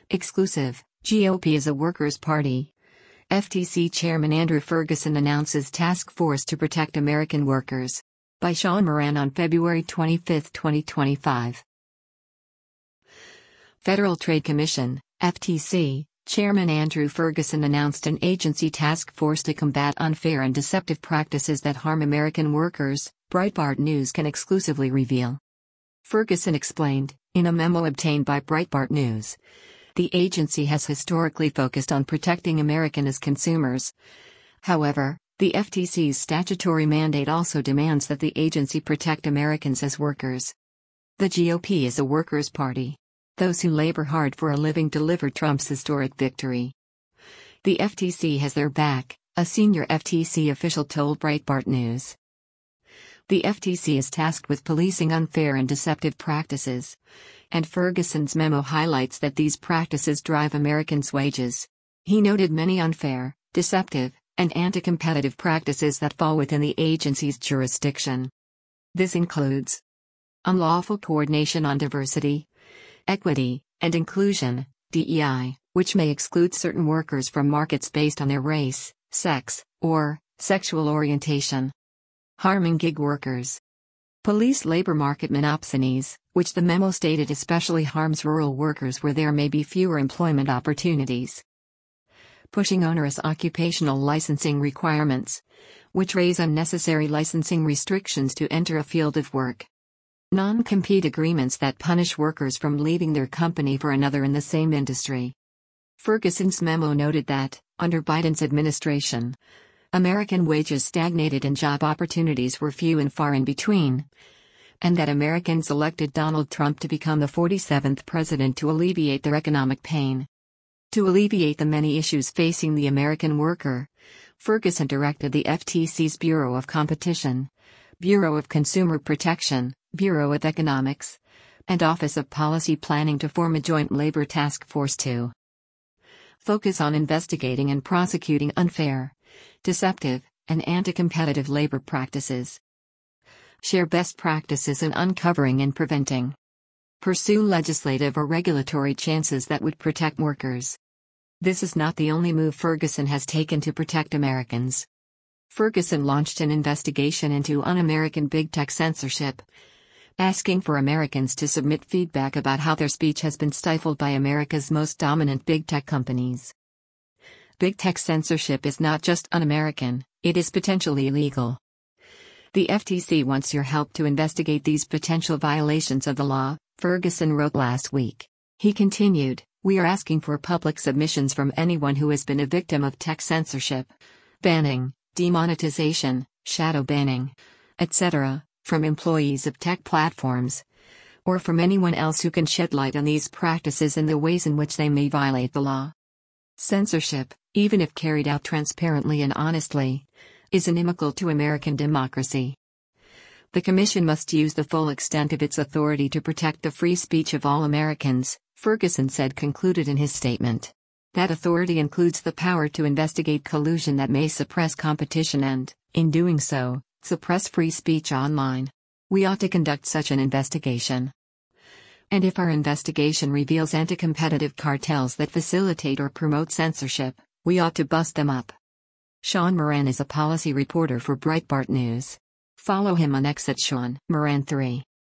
Exclusive, GOP is a workers' party. FTC Chairman Andrew Ferguson announces task force to protect American workers. By Sean Moran on February 25, 2025. Federal Trade Commission, FTC, Chairman Andrew Ferguson announced an agency task force to combat unfair and deceptive practices that harm American workers, Breitbart News can exclusively reveal. Ferguson explained, in a memo obtained by Breitbart News, the agency has historically focused on protecting Americans as consumers. However, the FTC's statutory mandate also demands that the agency protect Americans as workers. The GOP is a workers' party. Those who labor hard for a living deliver Trump's historic victory. The FTC has their back, a senior FTC official told Breitbart News. The FTC is tasked with policing unfair and deceptive practices, and Ferguson's memo highlights that these practices drive Americans' wages. He noted many unfair, deceptive, and anti-competitive practices that fall within the agency's jurisdiction. This includes unlawful coordination on diversity, equity, and inclusion, DEI, which may exclude certain workers from markets based on their race, sex, or sexual orientation. Harming gig workers. Police labor market monopsonies, which the memo stated especially harms rural workers where there may be fewer employment opportunities. Pushing onerous occupational licensing requirements, which raise unnecessary licensing restrictions to enter a field of work. Non-compete agreements that punish workers from leaving their company for another in the same industry. Ferguson's memo noted that, under Biden's administration, American wages stagnated and job opportunities were few and far in between, and that Americans elected Donald Trump to become the 47th president to alleviate their economic pain. To alleviate the many issues facing the American worker, Ferguson directed the FTC's Bureau of Competition, Bureau of Consumer Protection, Bureau of Economics, and Office of Policy Planning to form a joint labor task force to focus on investigating and prosecuting unfair, deceptive, and anti-competitive labor practices. Share best practices in uncovering and preventing. Pursue legislative or regulatory chances that would protect workers. This is not the only move Ferguson has taken to protect Americans. Ferguson launched an investigation into un-American big tech censorship, asking for Americans to submit feedback about how their speech has been stifled by America's most dominant big tech companies. Big tech censorship is not just un-American, it is potentially illegal. The FTC wants your help to investigate these potential violations of the law, Ferguson wrote last week. He continued, "We are asking for public submissions from anyone who has been a victim of tech censorship, banning, demonetization, shadow banning, etc., from employees of tech platforms, or from anyone else who can shed light on these practices and the ways in which they may violate the law." Censorship, even if carried out transparently and honestly, is inimical to American democracy. The Commission must use the full extent of its authority to protect the free speech of all Americans, Ferguson concluded in his statement. That authority includes the power to investigate collusion that may suppress competition and, in doing so, suppress free speech online. We ought to conduct such an investigation. And if our investigation reveals anti-competitive cartels that facilitate or promote censorship, we ought to bust them up. Sean Moran is a policy reporter for Breitbart News. Follow him on X at Sean Moran 3.